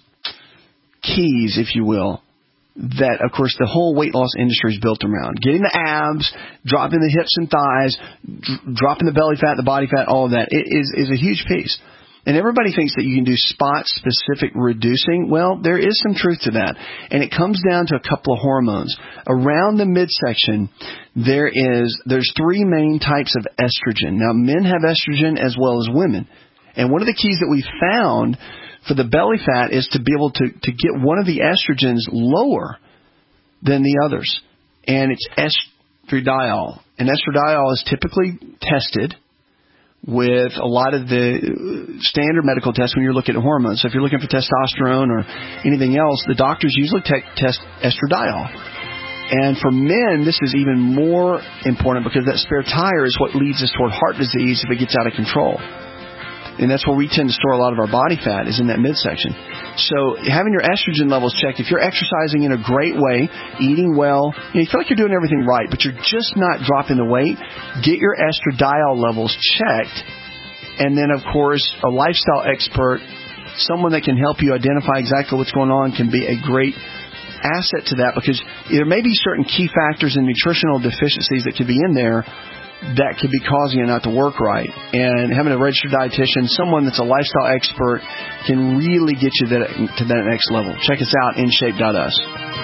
keys, if you will, that, of course, the whole weight loss industry is built around. Getting the abs, dropping the hips and thighs, dr- dropping the belly fat, the body fat, all of that it is, is a huge piece. And everybody thinks that you can do spot-specific reducing. Well, there is some truth to that. And it comes down to a couple of hormones. Around the midsection, there is, there's three main types of estrogen. Now, men have estrogen as well as women. And one of the keys that we found for the belly fat is to be able to, to get one of the estrogens lower than the others. And it's estradiol. And estradiol is typically tested with a lot of the standard medical tests when you're looking at hormones. So if you're looking for testosterone or anything else, the doctors usually te- test estradiol. And for men, this is even more important because that spare tire is what leads us toward heart disease if it gets out of control. And that's where we tend to store a lot of our body fat, is in that midsection. So having your estrogen levels checked, if you're exercising in a great way, eating well, you, know, you feel like you're doing everything right, but you're just not dropping the weight, get your estradiol levels checked. And then, of course, a lifestyle expert, someone that can help you identify exactly what's going on, can be a great asset to that, because there may be certain key factors and nutritional deficiencies that could be in there that could be causing it not to work right. And having a registered dietitian, someone that's a lifestyle expert, can really get you that, to that next level. Check us out, in shape dot u s.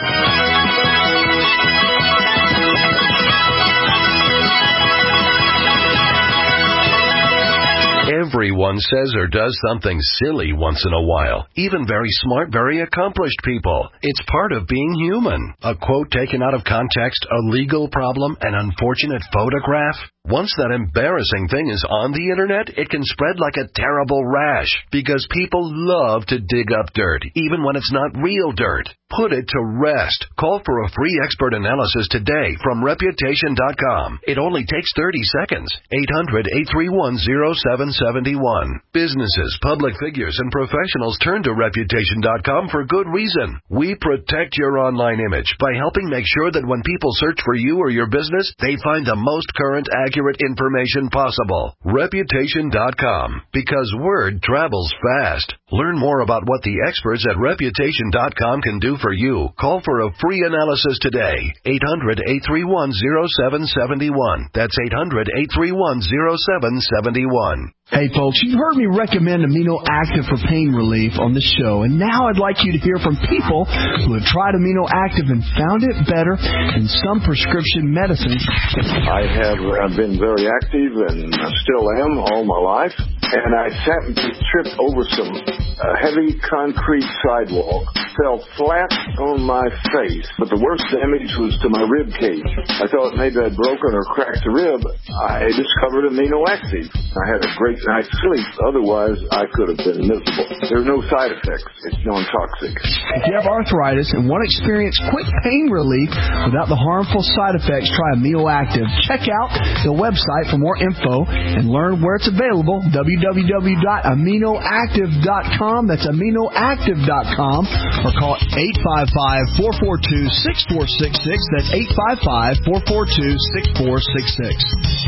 Everyone says or does something silly once in a while. Even very smart, very accomplished people. It's part of being human. A quote taken out of context, a legal problem, an unfortunate photograph. Once that embarrassing thing is on the internet, it can spread like a terrible rash, because people love to dig up dirt, even when it's not real dirt. Put it to rest. Call for a free expert analysis today from reputation dot com. It only takes thirty seconds. eight hundred, eight three one, zero seven seven one. Businesses, public figures, and professionals turn to reputation dot com for good reason. We protect your online image by helping make sure that when people search for you or your business, they find the most current, accurate information possible. reputation dot com, because word travels fast. Learn more about what the experts at reputation dot com can do for you. Call for a free analysis today. eight hundred, eight three one, zero seven seven one. That's eight hundred, eight three one, zero seven seven one. Hey folks, you've heard me recommend Amino Active for pain relief on the show, and now I'd like you to hear from people who have tried Amino Active and found it better than some prescription medicines. I have uh, been very active and uh, still am all my life, and I sat and tripped over some uh, heavy concrete sidewalk, fell flat on my face, but the worst damage was to my rib cage. I thought maybe I'd broken or cracked a rib. I discovered Amino Active. I had a great night's sleep. Otherwise, I could have been miserable. There are no side effects. It's non-toxic. If you have arthritis and want to experience quick pain relief without the harmful side effects, try Amino Active. Check out the website for more info and learn where it's available. w w w dot amino active dot com. That's amino active dot com. Or call eight five five, four four two, six four six six. That's eight five five, four four two, six four six six.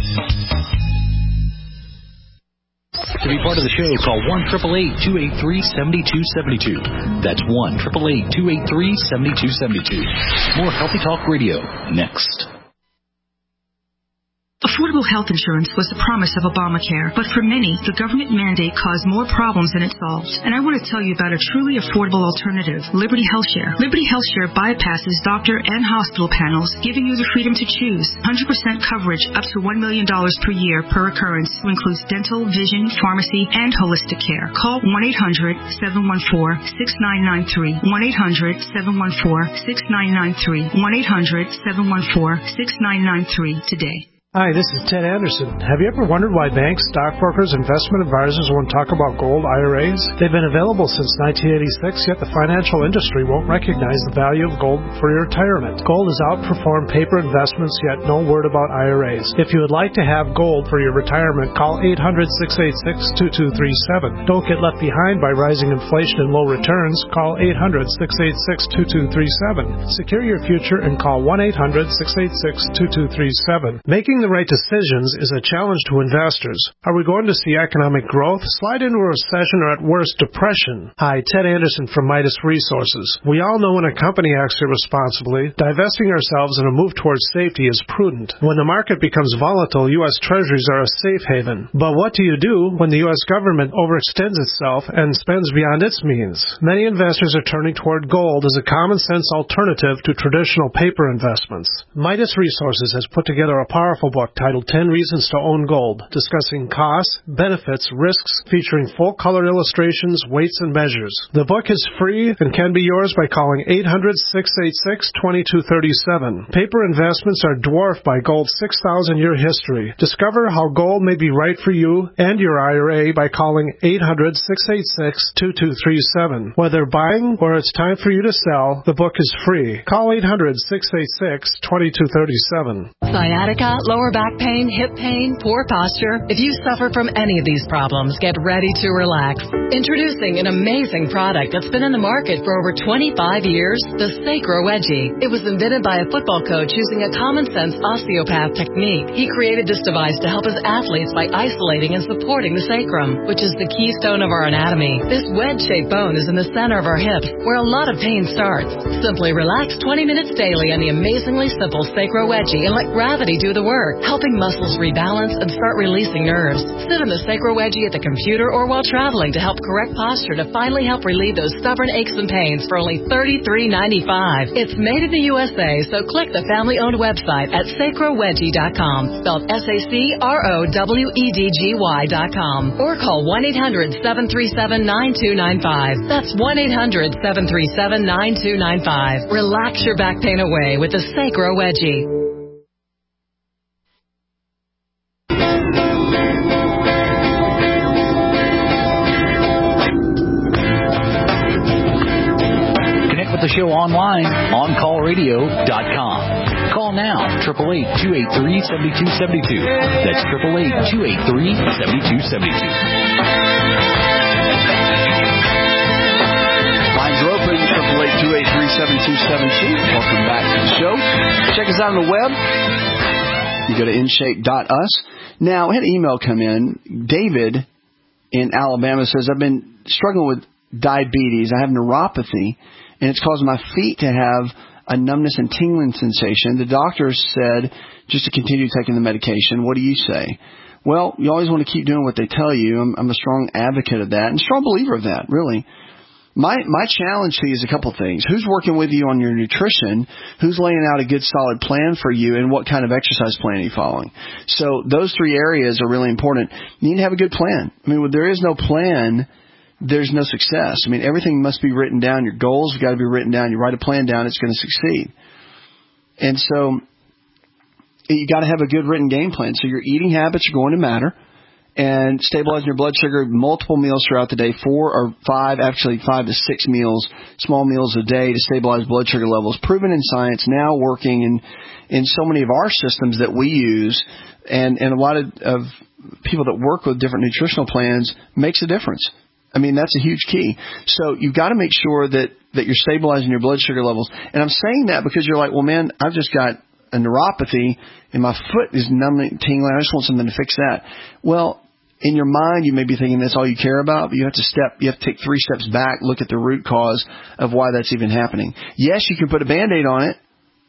To be part of the show, call one eight eight eight, two eight three, seven two seven two. That's one eight eight eight, two eight three, seven two seven two. More Healthy Talk Radio next. Affordable health insurance was the promise of Obamacare, but for many, the government mandate caused more problems than it solved. And I want to tell you about a truly affordable alternative, Liberty HealthShare. Liberty HealthShare bypasses doctor and hospital panels, giving you the freedom to choose. one hundred percent coverage up to one million dollars per year per occurrence, which includes dental, vision, pharmacy, and holistic care. Call one eight hundred, seven one four, six nine nine three. one eight hundred, seven one four, six nine nine three. one eight hundred, seven one four, six nine nine three today. Hi, this is Ted Anderson. Have you ever wondered why banks, stockbrokers, investment advisors won't talk about gold I R As? They've been available since nineteen eighty-six, yet the financial industry won't recognize the value of gold for your retirement. Gold has outperformed paper investments, yet no word about I R As. If you would like to have gold for your retirement, call eight hundred, six eight six, two two three seven. Don't get left behind by rising inflation and low returns. Call eight hundred, six eight six, two two three seven. Secure your future and call one eight hundred, six eight six, two two three seven. Making the right decisions is a challenge to investors. Are we going to see economic growth, slide into a recession, or at worst, depression? Hi, Ted Anderson from Midas Resources. We all know when a company acts irresponsibly, divesting ourselves in a move towards safety is prudent. When the market becomes volatile, U S Treasuries are a safe haven. But what do you do when the U S government overextends itself and spends beyond its means? Many investors are turning toward gold as a common-sense alternative to traditional paper investments. Midas Resources has put together a powerful book titled ten Reasons to Own Gold, discussing costs, benefits, risks, featuring full-color illustrations, weights, and measures. The book is free and can be yours by calling eight hundred, six eight six, two two three seven. Paper investments are dwarfed by gold's six thousand year history. Discover how gold may be right for you and your I R A by calling eight hundred, six eight six, two two three seven. Whether buying or it's time for you to sell, the book is free. Call eight hundred, six eight six, two two three seven. Sciatica, lower Lower back pain, hip pain, poor posture. If you suffer from any of these problems, get ready to relax. Introducing an amazing product that's been in the market for over twenty-five years, the Sacro Wedgie. It was invented by a football coach using a common-sense osteopath technique. He created this device to help his athletes by isolating and supporting the sacrum, which is the keystone of our anatomy. This wedge-shaped bone is in the center of our hips, where a lot of pain starts. Simply relax twenty minutes daily on the amazingly simple Sacro Wedgie and let gravity do the work, helping muscles rebalance and start releasing nerves. Sit in the Sacro Wedgie at the computer or while traveling to help correct posture to finally help relieve those stubborn aches and pains for only thirty-three ninety-five. It's made in the U S A, so click the family-owned website at sacro wedgie dot com, spelled S A C R O W E D G Y dot com, or call one eight hundred seven three seven nine two nine five. That's one eight hundred seven three seven nine two nine five. Relax your back pain away with the Sacro Wedgie. The show online, on call radio dot com. Call now, eight eight eight, two eight three, seven two seven two. That's eight eight eight, two eight three, seven two seven two. Lines are open, eight eight eight, two eight three, seven two seven two. Welcome back to the show. Check us out on the web. You go to in shape dot u s. Now, I had an email come in. David in Alabama says, I've been struggling with diabetes. I have neuropathy, and it's caused my feet to have a numbness and tingling sensation. The doctor said just to continue taking the medication. What do you say? Well, you always want to keep doing what they tell you. I'm, I'm a strong advocate of that and a strong believer of that, really. My my challenge to you is a couple things. Who's working with you on your nutrition? Who's laying out a good, solid plan for you? And what kind of exercise plan are you following? So those three areas are really important. You need to have a good plan. I mean, when there is no plan, there's no success. I mean, everything must be written down. Your goals have got to be written down. You write a plan down, it's going to succeed. And so you got to have a good written game plan. So your eating habits are going to matter. And stabilizing your blood sugar, multiple meals throughout the day, four or five, actually five to six meals, small meals a day to stabilize blood sugar levels. Proven in science, now working in, in so many of our systems that we use. And, and a lot of, of people that work with different nutritional plans makes a difference. I mean, that's a huge key. So you've got to make sure that, that you're stabilizing your blood sugar levels. And I'm saying that because you're like, well, man, I've just got a neuropathy and my foot is numbing, tingling. I just want something to fix that. Well, in your mind, you may be thinking that's all you care about, but you have to step, you have to take three steps back, look at the root cause of why that's even happening. Yes, you can put a Band-Aid on it,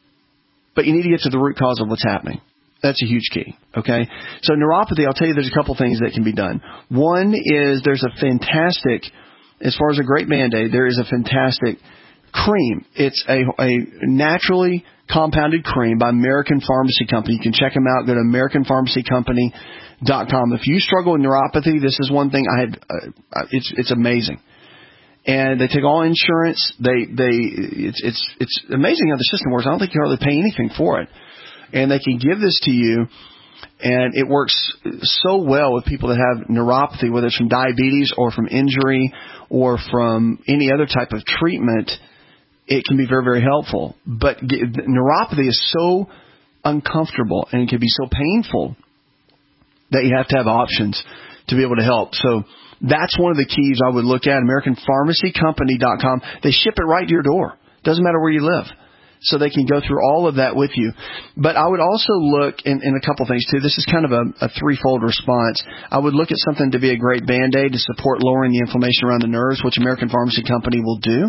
but you need to get to the root cause of what's happening. That's a huge key, okay? So neuropathy, I'll tell you there's a couple things that can be done. One is there's a fantastic, as far as a great Band-Aid, there is a fantastic cream. It's a, a naturally compounded cream by American Pharmacy Company. You can check them out. Go to American Pharmacy Company dot com. If you struggle with neuropathy, this is one thing I had, uh, it's it's amazing. And they take all insurance. They, they, it's, it's, it's amazing how the system works. I don't think you hardly pay anything for it. And they can give this to you, and it works so well with people that have neuropathy, whether it's from diabetes or from injury or from any other type of treatment. It can be very, very helpful. But neuropathy is so uncomfortable and it can be so painful that you have to have options to be able to help. So that's one of the keys I would look at, American Pharmacy Company dot com. They ship it right to your door. Doesn't matter where you live. So they can go through all of that with you. But I would also look in, in a couple things, too. This is kind of a, a threefold response. I would look at something to be a great Band-Aid to support lowering the inflammation around the nerves, which American Pharmacy Company will do.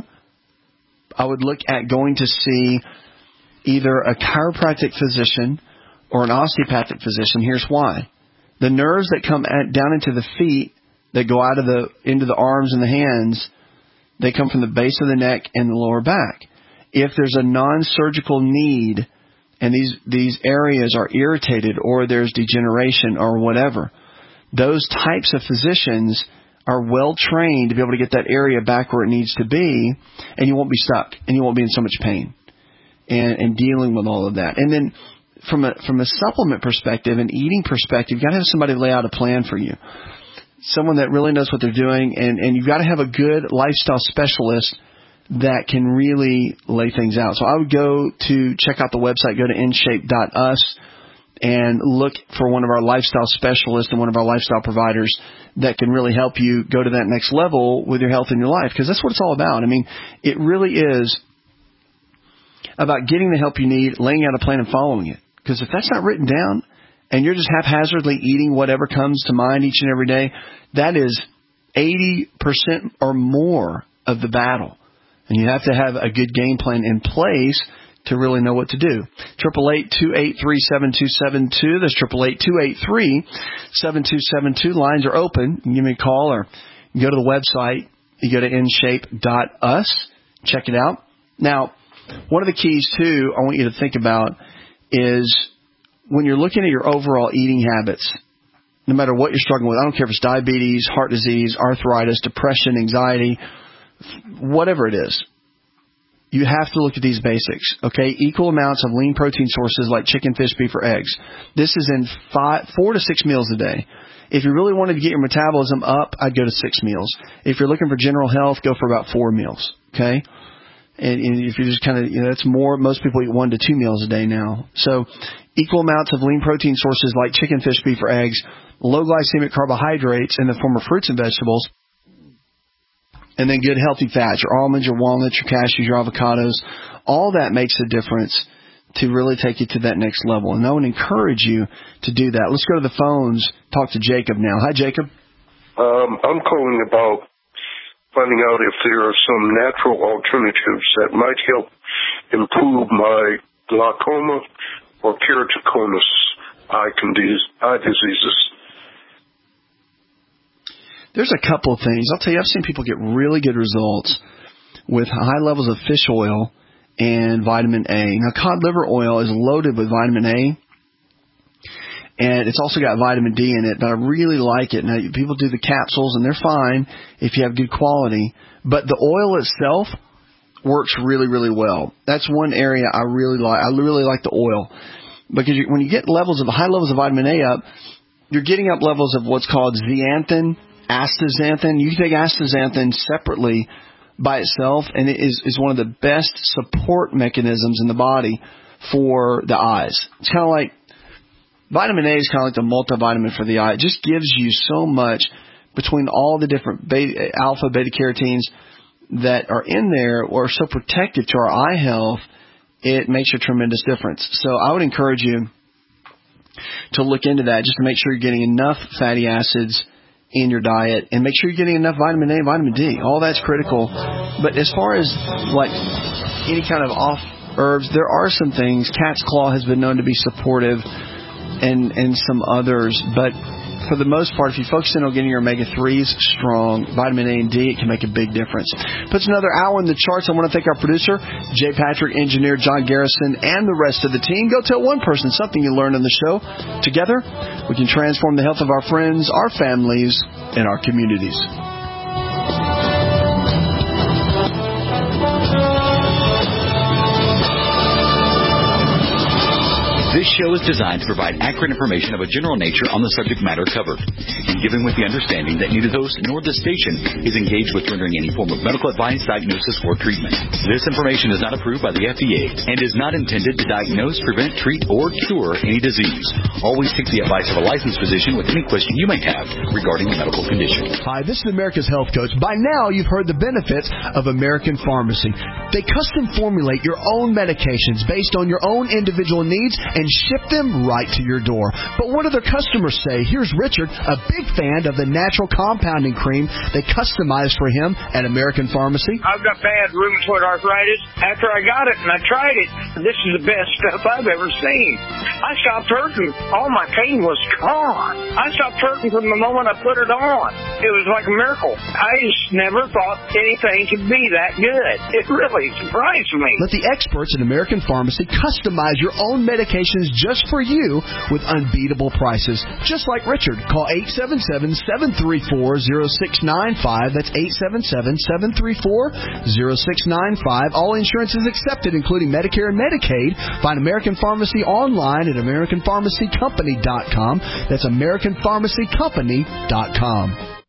I would look at going to see either a chiropractic physician or an osteopathic physician. Here's why. The nerves that come at, down into the feet that go out of the into the arms and the hands, they come from the base of the neck and the lower back. If there's a non-surgical need and these, these areas are irritated or there's degeneration or whatever, those types of physicians are well trained to be able to get that area back where it needs to be, and you won't be stuck and you won't be in so much pain and, and dealing with all of that. And then from a, from a supplement perspective and eating perspective, you've got to have somebody lay out a plan for you. Someone that really knows what they're doing, and, and you've got to have a good lifestyle specialist that can really lay things out. So I would go to check out the website, go to in shape dot u s, and look for one of our lifestyle specialists and one of our lifestyle providers that can really help you go to that next level with your health and your life, because that's what it's all about. I mean, it really is about getting the help you need, laying out a plan and following it. Because if that's not written down and you're just haphazardly eating whatever comes to mind each and every day, that is eighty percent or more of the battle. And you have to have a good game plan in place to really know what to do. triple eight, two eight three, seven two seven two. That's triple eight, two eight three, seven two seven two. Lines are open. You can give me a call or you go to the website. You go to in shape dot us. Check it out. Now, one of the keys, too, I want you to think about is when you're looking at your overall eating habits, no matter what you're struggling with, I don't care if it's diabetes, heart disease, arthritis, depression, anxiety, whatever it is, you have to look at these basics, okay? Equal amounts of lean protein sources like chicken, fish, beef, or eggs. This is in five, four to six meals a day. If you really wanted to get your metabolism up, I'd go to six meals. If you're looking for general health, go for about four meals, okay? And, and if you just kind of, you know, that's more, most people eat one to two meals a day now. So equal amounts of lean protein sources like chicken, fish, beef, or eggs, low glycemic carbohydrates in the form of fruits and vegetables, and then good healthy fats, your almonds, your walnuts, your cashews, your avocados. All that makes a difference to really take you to that next level. And I would encourage you to do that. Let's go to the phones, talk to Jacob now. Hi, Jacob. Um, I'm calling about finding out if there are some natural alternatives that might help improve my glaucoma or keratoconus eye, eye diseases. There's a couple of things. I'll tell you, I've seen people get really good results with high levels of fish oil and vitamin A. Now, cod liver oil is loaded with vitamin A, and it's also got vitamin D in it, but I really like it. Now, people do the capsules, and they're fine if you have good quality, but the oil itself works really, really well. That's one area I really like. I really like the oil because you, when you get levels of high levels of vitamin A up, you're getting up levels of what's called zeaxanthin, astaxanthin. You can take astaxanthin separately by itself, and it is, is one of the best support mechanisms in the body for the eyes. It's kind of like vitamin A is kind of like the multivitamin for the eye. It just gives you so much between all the different beta, alpha, beta carotenes that are in there or are so protective to our eye health. It makes a tremendous difference. So I would encourage you to look into that just to make sure you're getting enough fatty acids in your diet and make sure you're getting enough vitamin A and vitamin D. All that's critical. But as far as like any kind of off herbs, there are some things. Cat's claw has been known to be supportive and, and some others. But for the most part, if you focus in on getting your omega threes strong, vitamin A and D, it can make a big difference. Puts another hour in the charts. I want to thank our producer, Jay Patrick, engineer John Garrison, and the rest of the team. Go tell one person something you learned on the show. Together, we can transform the health of our friends, our families, and our communities. This show is designed to provide accurate information of a general nature on the subject matter covered, and given with the understanding that neither host nor the station is engaged with rendering any form of medical advice, diagnosis, or treatment. This information is not approved by the F D A and is not intended to diagnose, prevent, treat, or cure any disease. Always take the advice of a licensed physician with any question you may have regarding a medical condition. Hi, this is America's Health Coach. By now, you've heard the benefits of American Pharmacy. They custom formulate your own medications based on your own individual needs and ship them right to your door. But what do their customers say? Here's Richard, a big fan of the natural compounding cream they customized for him at American Pharmacy. I've got bad rheumatoid arthritis. After I got it and I tried it, this is the best stuff I've ever seen. I stopped hurting. All my pain was gone. I stopped hurting from the moment I put it on. It was like a miracle. I just never thought anything could be that good. It really surprised me. Let the experts at American Pharmacy customize your own medication just for you with unbeatable prices. Just like Richard. Call eight seven seven, seven three four, zero six nine five. That's eight seven seven, seven three four, zero six nine five. All insurance is accepted, including Medicare and Medicaid. Find American Pharmacy online at American Pharmacy Company dot com. That's American Pharmacy Company dot com.